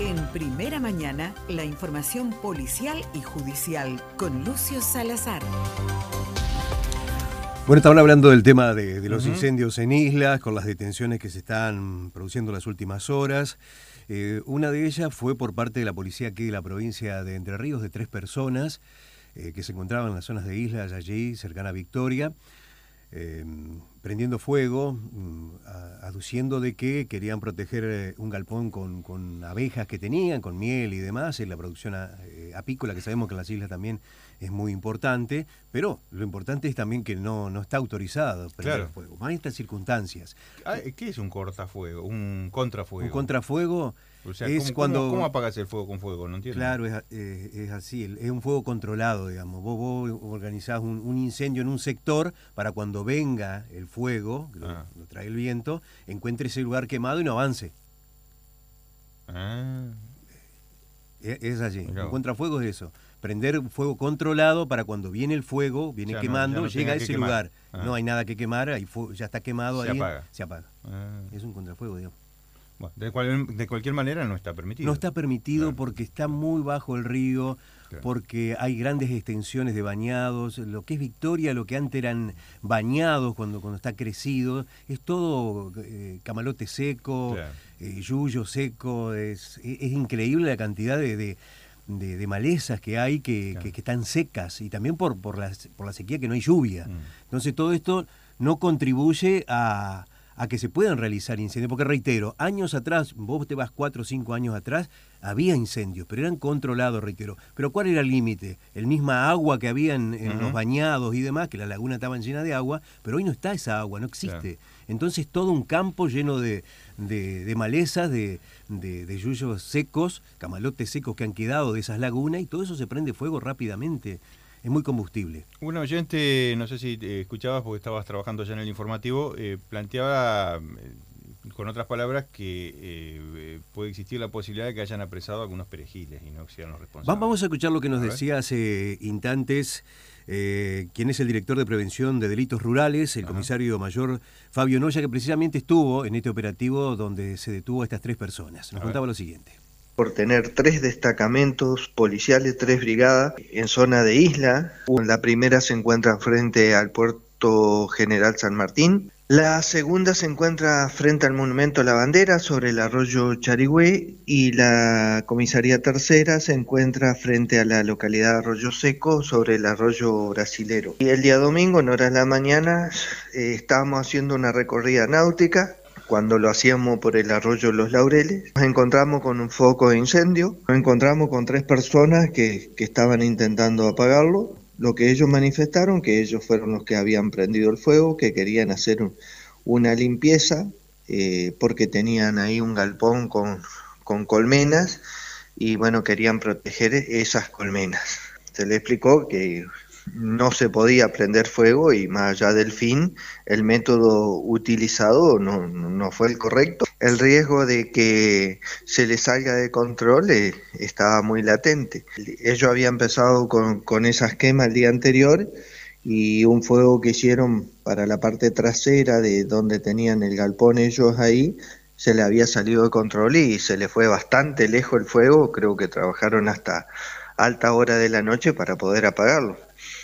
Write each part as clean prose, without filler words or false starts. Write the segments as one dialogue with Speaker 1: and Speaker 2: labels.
Speaker 1: En Primera Mañana, la información policial y judicial con Lucio Salazar.
Speaker 2: Bueno, estaban hablando del tema de los incendios en islas, con las detenciones que se están produciendo en las últimas horas. Una de ellas fue por parte de la policía aquí de la provincia de Entre Ríos, de 3 personas que se encontraban en las zonas de islas allí, cercana a Victoria, prendiendo fuego, aduciendo de que querían proteger un galpón con abejas que tenían, con miel y demás, en la producción apícola, que sabemos que en las islas también es muy importante, pero lo importante es también que no está autorizado prender fuego, más en estas circunstancias.
Speaker 3: ¿Qué es un cortafuego? ¿Un contrafuego?
Speaker 2: Un contrafuego...
Speaker 3: O sea,
Speaker 2: es
Speaker 3: ¿cómo apagas el fuego con fuego? No entiendo.
Speaker 2: Claro, es así, es un fuego controlado, digamos. Vos organizás un incendio en un sector para cuando venga el fuego, lo trae el viento, encuentre ese lugar quemado y no avance. Es allí. Un contrafuego es eso. Prender fuego controlado para cuando viene el fuego, viene quemando, llega a ese lugar. No hay nada que quemar, ahí ya está quemado, se apaga. Es un contrafuego, digamos.
Speaker 3: Bueno, de cualquier manera no está permitido.
Speaker 2: No está permitido porque está muy bajo el río, porque hay grandes extensiones de bañados. Lo que es Victoria, lo que antes eran bañados cuando está crecido, es todo camalote seco, yuyo seco. Es increíble la cantidad de malezas que hay que están secas, y también por la sequía, que no hay lluvia. Entonces todo esto no contribuye a que se puedan realizar incendios, porque reitero, años atrás, vos te vas 4 o 5 años atrás, había incendios, pero eran controlados, reitero. Pero ¿cuál era el límite? El misma agua que había en los bañados y demás, que las lagunas estaban llenas de agua, pero hoy no está esa agua, no existe. Entonces todo un campo lleno de malezas, de yuyos secos, camalotes secos que han quedado de esas lagunas, y todo eso se prende fuego rápidamente. Es muy combustible.
Speaker 3: Un oyente, no sé si escuchabas porque estabas trabajando ya en el informativo, planteaba, con otras palabras, que puede existir la posibilidad de que hayan apresado algunos perejiles y no sean los responsables.
Speaker 2: Vamos a escuchar lo que nos decía hace instantes quien es el director de Prevención de Delitos Rurales, el comisario mayor Fabio Noya, que precisamente estuvo en este operativo donde se detuvo a estas 3 personas. Nos contaba lo siguiente.
Speaker 4: Por tener 3 destacamentos policiales, 3 brigadas en zona de isla. La primera se encuentra frente al Puerto General San Martín. La segunda se encuentra frente al Monumento a la Bandera, sobre el arroyo Charigüe, y la comisaría tercera se encuentra frente a la localidad de Arroyo Seco, sobre el arroyo Brasilero. Y el día domingo, en horas de la mañana, estábamos haciendo una recorrida náutica. Cuando lo hacíamos por el arroyo Los Laureles, nos encontramos con un foco de incendio, nos encontramos con 3 personas que estaban intentando apagarlo. Lo que ellos manifestaron, que ellos fueron los que habían prendido el fuego, que querían hacer una limpieza, porque tenían ahí un galpón con colmenas, y bueno, querían proteger esas colmenas. Se le explicó que no se podía prender fuego, y más allá del fin, el método utilizado no fue el correcto. El riesgo de que se les salga de control estaba muy latente. Ellos habían empezado con esas quemas el día anterior, y un fuego que hicieron para la parte trasera de donde tenían el galpón ellos ahí, se le había salido de control y se le fue bastante lejos el fuego. Creo que trabajaron hasta alta hora de la noche para poder apagarlo.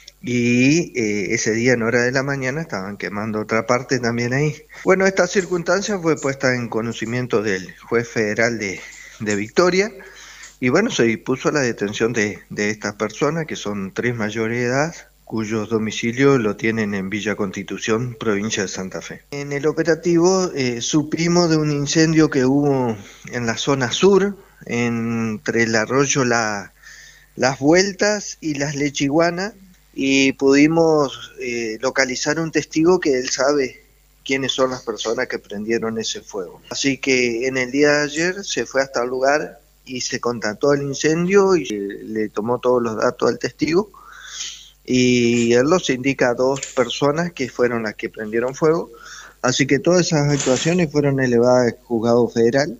Speaker 4: Y ese día en hora de la mañana estaban quemando otra parte también ahí. Bueno, esta circunstancia fue puesta en conocimiento del juez federal de Victoria, y bueno, se dispuso la detención de estas personas, que son 3 mayores de edad, cuyos domicilios lo tienen en Villa Constitución, provincia de Santa Fe. En el operativo supimos de un incendio que hubo en la zona sur, entre el arroyo Las Vueltas y Las Lechiguanas, y pudimos localizar un testigo que él sabe quiénes son las personas que prendieron ese fuego. Así que en el día de ayer se fue hasta el lugar y se constató el incendio, y le tomó todos los datos al testigo, y él los indica a 2 personas que fueron las que prendieron fuego. Así que todas esas actuaciones fueron elevadas al juzgado federal.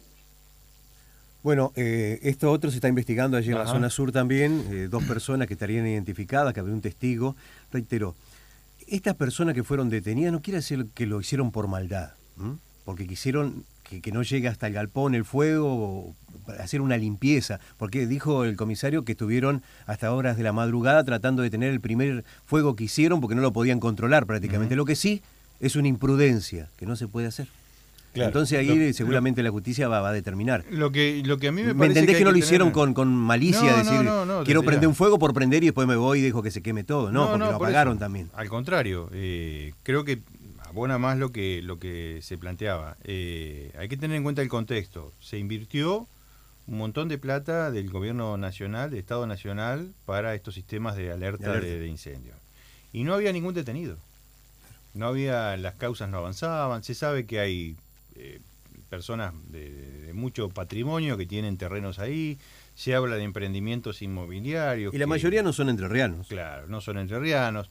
Speaker 2: Bueno, esto otro se está investigando allí en la zona sur también, 2 personas que estarían identificadas, que habría un testigo. Reitero, estas personas que fueron detenidas no quiere decir que lo hicieron por maldad, porque quisieron que no llegue hasta el galpón el fuego, hacer una limpieza, porque dijo el comisario que estuvieron hasta horas de la madrugada tratando de tener el primer fuego que hicieron porque no lo podían controlar prácticamente. Lo que sí es una imprudencia que no se puede hacer. Claro, entonces ahí seguramente la justicia va a determinar.
Speaker 3: Lo que a mí me parece
Speaker 2: ¿Me entendés que no lo hicieron
Speaker 3: tener...
Speaker 2: con malicia? Decir, quiero prender un fuego por prender y después me voy y dejo que se queme todo. No, porque lo apagaron también.
Speaker 3: Al contrario, creo que abona más lo que se planteaba. Hay que tener en cuenta el contexto. Se invirtió un montón de plata del gobierno nacional, del Estado Nacional, para estos sistemas de alerta de incendios. Y no había ningún detenido. No había, las causas no avanzaban. Se sabe que hay personas de mucho patrimonio que tienen terrenos ahí. Se habla de emprendimientos inmobiliarios.
Speaker 2: Y la mayoría no son entrerrianos.
Speaker 3: Claro, no son entrerrianos.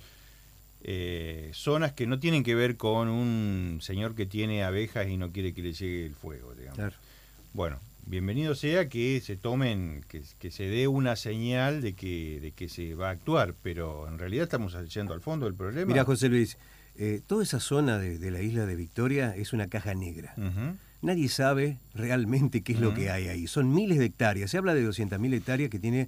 Speaker 3: Zonas que no tienen que ver con un señor que tiene abejas y no quiere que le llegue el fuego, digamos. Claro. Bueno, bienvenido sea que se tomen, que se dé una señal de que se va a actuar, pero en realidad estamos yendo al fondo del problema.
Speaker 2: Mira, José Luis, toda esa zona de la isla de Victoria es una caja negra. Nadie sabe realmente qué es lo que hay ahí. Son miles de hectáreas. Se habla de 200.000 hectáreas que tiene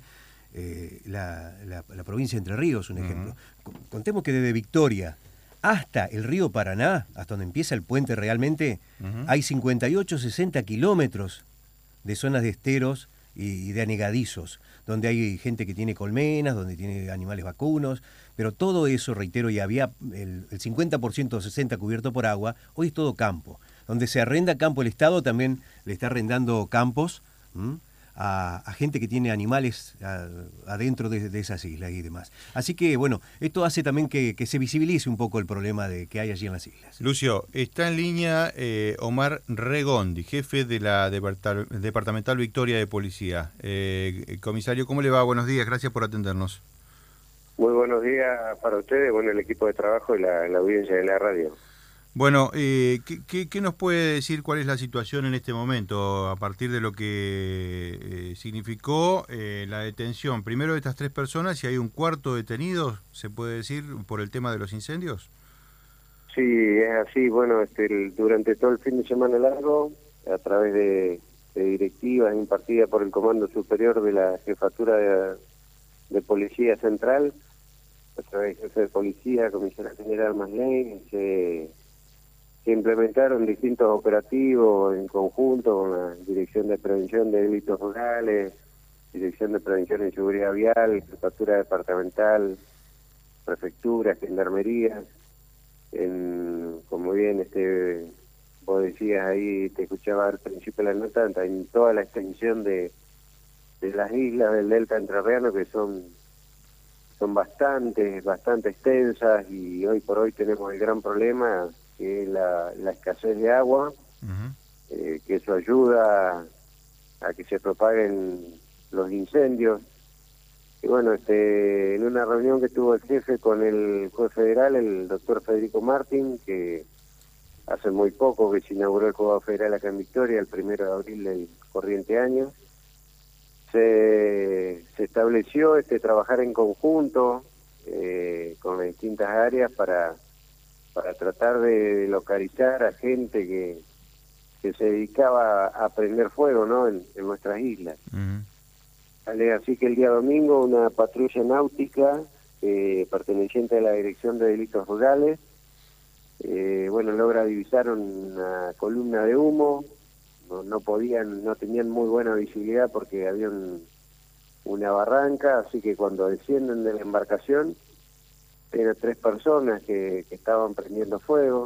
Speaker 2: la provincia de Entre Ríos, un ejemplo. Contemos que desde Victoria hasta el río Paraná, hasta donde empieza el puente realmente, hay 58, 60 kilómetros de zonas de esteros y de anegadizos, donde hay gente que tiene colmenas, donde tiene animales vacunos, pero todo eso, reitero, y había el 50% o 60% cubierto por agua, hoy es todo campo. Donde se arrenda campo, el Estado también le está arrendando campos a gente que tiene animales adentro de esas islas y demás. Así que, bueno, esto hace también que se visibilice un poco el problema que hay allí en las islas.
Speaker 3: Lucio, está en línea Omar Regondi, jefe de la Departamental Victoria de Policía. Comisario, ¿cómo le va? Buenos días, gracias por atendernos.
Speaker 5: Muy buenos días para ustedes, el equipo de trabajo y la audiencia de la radio.
Speaker 3: Bueno, ¿qué nos puede decir cuál es la situación en este momento a partir de lo que significó la detención primero de estas 3 personas y hay un cuarto detenido, se puede decir, por el tema de los incendios?
Speaker 5: Sí, es así. Durante todo el fin de semana largo, a través de directivas impartidas por el Comando Superior de la Jefatura de Policía Central, a través del jefe de policía, comisario general Masley, se implementaron distintos operativos en conjunto con la Dirección de Prevención de Delitos Rurales, Dirección de Prevención y Seguridad Vial, Jefatura Departamental, Prefectura, Gendarmería. Como bien vos decías ahí, te escuchaba al principio de la nota, en toda la extensión de las islas del Delta Entrerriano, que son bastante extensas, y hoy por hoy tenemos el gran problema que es la escasez de agua, que eso ayuda a que se propaguen los incendios. Y en una reunión que tuvo el jefe con el juez federal, el doctor Federico Martín, que hace muy poco que se inauguró el juzgado federal acá en Victoria, el 1 de abril del corriente año, se estableció trabajar en conjunto con las distintas áreas para tratar de localizar a gente que se dedicaba a prender fuego, ¿no?, en nuestras islas. Así que el día domingo una patrulla náutica perteneciente a la Dirección de Delitos Rurales logra divisar una columna de humo. No tenían muy buena visibilidad porque había una barranca, así que cuando descienden de la embarcación eran 3 personas que estaban prendiendo fuego.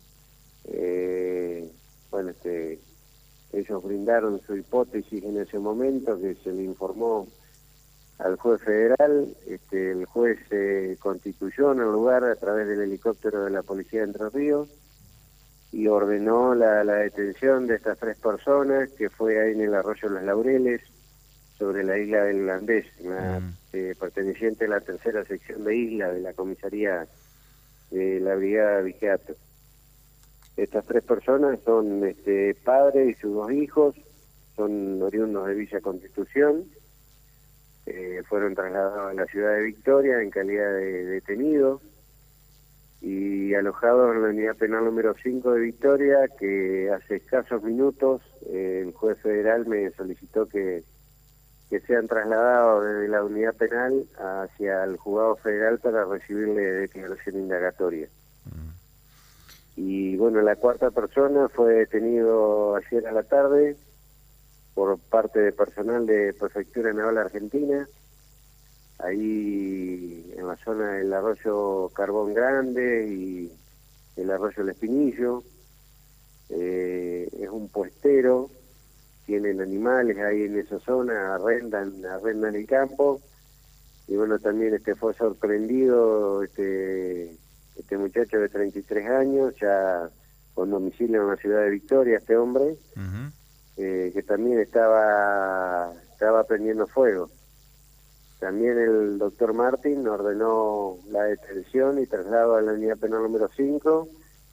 Speaker 5: Ellos brindaron su hipótesis en ese momento, que se le informó al juez federal. El juez se constituyó en el lugar a través del helicóptero de la Policía de Entre Ríos y ordenó la detención de estas 3 personas, que fue ahí en el arroyo Los Laureles, sobre la isla del Holandés, perteneciente a la 3ª sección de isla de la comisaría de la Brigada Vigiato. Estas 3 personas son padre y sus 2 hijos, son oriundos de Villa Constitución, fueron trasladados a la ciudad de Victoria en calidad de detenidos, y alojado en la unidad penal número 5 de Victoria, que hace escasos minutos el juez federal me solicitó que sean trasladados desde la unidad penal hacia el juzgado federal para recibirle declaración indagatoria. Y bueno, la cuarta persona fue detenido ayer a la tarde por parte de personal de Prefectura Naval Argentina, ahí en la zona del arroyo Carbón Grande y el arroyo El Espinillo. Es un puestero, tienen animales ahí en esa zona, arrendan el campo, y bueno, también fue sorprendido este muchacho de 33 años, ya con domicilio en la ciudad de Victoria, este hombre, que también estaba prendiendo fuego. También el doctor Martín ordenó la detención y traslado a la unidad penal número 5,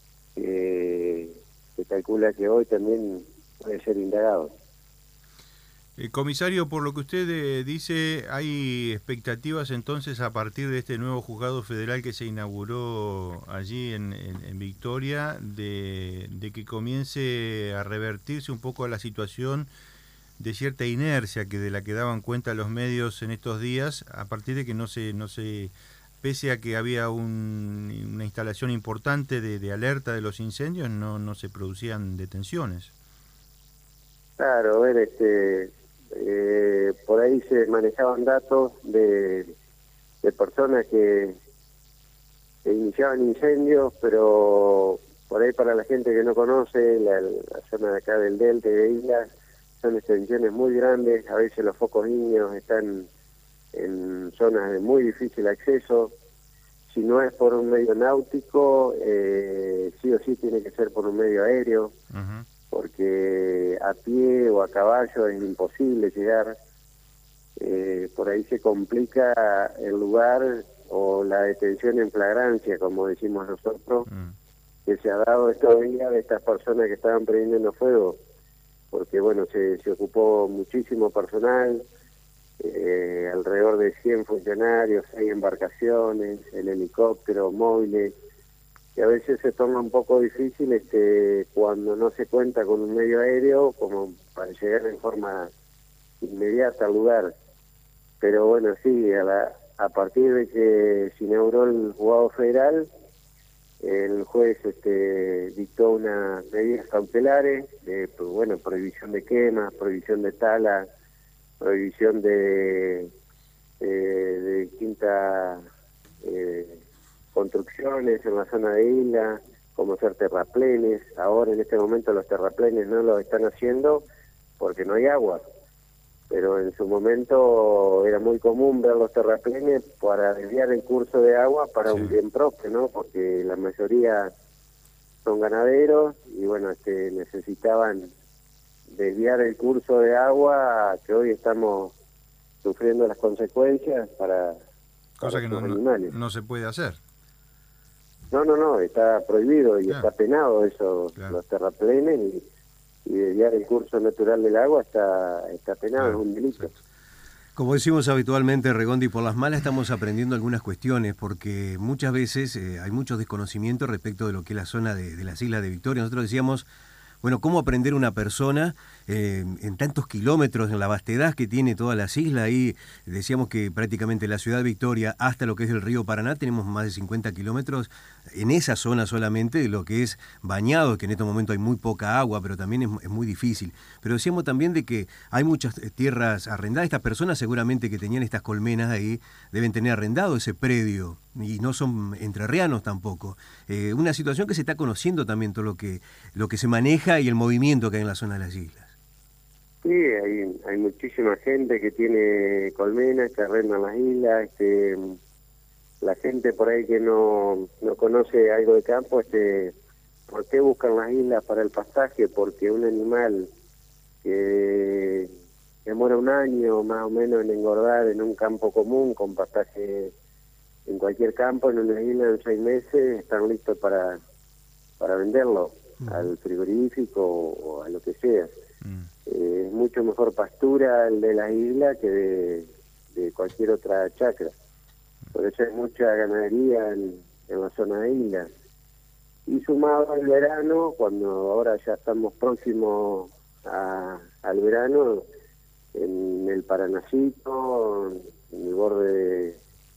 Speaker 5: que calcula que hoy también puede ser indagado.
Speaker 3: Comisario, por lo que usted dice, ¿hay expectativas entonces a partir de este nuevo juzgado federal que se inauguró allí en Victoria, de que comience a revertirse un poco la situación de cierta inercia de la que daban cuenta los medios en estos días, a partir de que no se pese a que había una instalación importante de alerta de los incendios, no se producían detenciones?
Speaker 5: Claro, a ver, por ahí se manejaban datos de personas que iniciaban incendios, pero por ahí, para la gente que no conoce la zona de acá del Delta y de Islas, son extensiones muy grandes. A veces los focos niños están en zonas de muy difícil acceso. Si no es por un medio náutico, sí o sí tiene que ser por un medio aéreo, porque a pie o a caballo es imposible llegar. Por ahí se complica el lugar o la detención en flagrancia, como decimos nosotros, que se ha dado estos días de estas personas que estaban prendiendo fuego, porque bueno, se ocupó muchísimo personal, alrededor de 100 funcionarios, 6 embarcaciones, el helicóptero, móviles, que a veces se torna un poco difícil cuando no se cuenta con un medio aéreo como para llegar en forma inmediata al lugar. Pero bueno, sí, a partir de que se inauguró el juzgado federal, el juez dictó unas medidas cautelares de prohibición de quemas, prohibición de tala, prohibición de distintas construcciones en la zona de isla, como hacer terraplenes. Ahora, en este momento, los terraplenes no los están haciendo porque no hay agua, pero en su momento era muy común ver los terraplenes para desviar el curso de agua para un bien propio, ¿no? Porque la mayoría son ganaderos y bueno, necesitaban desviar el curso de agua, que hoy estamos sufriendo las consecuencias para
Speaker 3: cosa que
Speaker 5: animales.
Speaker 3: No se puede hacer.
Speaker 5: No, está prohibido y está penado eso, los terraplenes, y desviar el curso natural del agua está penado, es un delito.
Speaker 2: Exacto. Como decimos habitualmente, Regondi, por las malas estamos aprendiendo algunas cuestiones, porque muchas veces hay mucho desconocimiento respecto de lo que es la zona de las Islas de Victoria. Nosotros decíamos, bueno, ¿cómo aprender una persona en tantos kilómetros, en la vastedad que tiene todas las islas? Ahí decíamos que prácticamente la ciudad de Victoria hasta lo que es el río Paraná tenemos más de 50 kilómetros en esa zona solamente de lo que es bañado, que en este momento hay muy poca agua, pero también es muy difícil. Pero decíamos también de que hay muchas tierras arrendadas. Estas personas seguramente que tenían estas colmenas ahí deben tener arrendado ese predio y no son entrerrianos tampoco. Una situación que se está conociendo también, todo lo que se maneja y el movimiento que hay en la zona de las islas.
Speaker 5: Sí, hay muchísima gente que tiene colmenas, que arrendan las islas. La gente por ahí que no conoce algo de campo, ¿por qué buscan las islas para el pastaje? Porque un animal que demora un año más o menos en engordar en un campo común, con pastaje en cualquier campo, en una isla en 6 meses, están listos para venderlo al frigorífico o a lo que sea. Es mucho mejor pastura el de la isla que de cualquier otra chacra. Por eso hay mucha ganadería en en la zona de Isla. Y sumado al verano, cuando ahora ya estamos próximos al verano, en el Paranacito, en el borde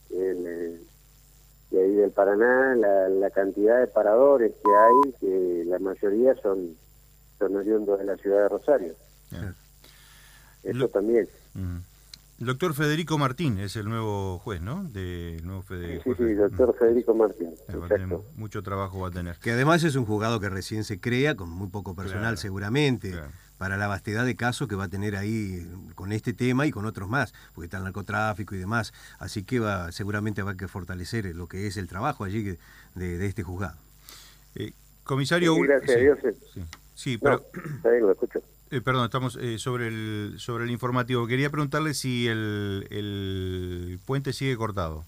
Speaker 5: de ahí del Paraná, la cantidad de paradores que hay, que la mayoría son oriundos de la ciudad de Rosario. Eso también.
Speaker 3: El doctor Federico Martín es el nuevo juez, ¿no?
Speaker 5: Sí, doctor Federico Martín. Exacto.
Speaker 3: Mucho trabajo va a tener.
Speaker 2: Que además es un juzgado que recién se crea, con muy poco personal seguramente, para la vastedad de casos que va a tener ahí con este tema y con otros más, porque está el narcotráfico y demás. Así que seguramente va a que fortalecer lo que es el trabajo allí de este juzgado.
Speaker 3: Comisario...
Speaker 5: Sí, gracias a Dios.
Speaker 3: Sí, pero...
Speaker 5: Está bien, lo escucho.
Speaker 3: Perdón, estamos sobre el informativo. Quería preguntarle si el puente sigue cortado.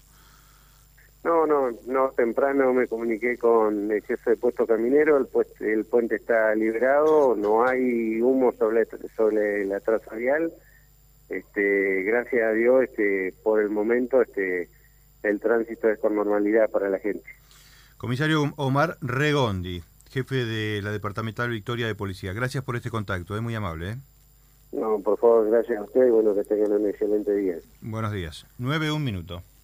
Speaker 5: No, temprano me comuniqué con el jefe de puesto caminero, el puente está liberado, no hay humo sobre la traza vial. Gracias a Dios, por el momento, el tránsito es con normalidad para la gente.
Speaker 3: Comisario Omar Regondi, jefe de la Departamental Victoria de Policía. Gracias por este contacto, es muy amable.
Speaker 5: No, por favor, gracias a usted y bueno, que tengan un excelente día.
Speaker 3: Buenos días. 9:01.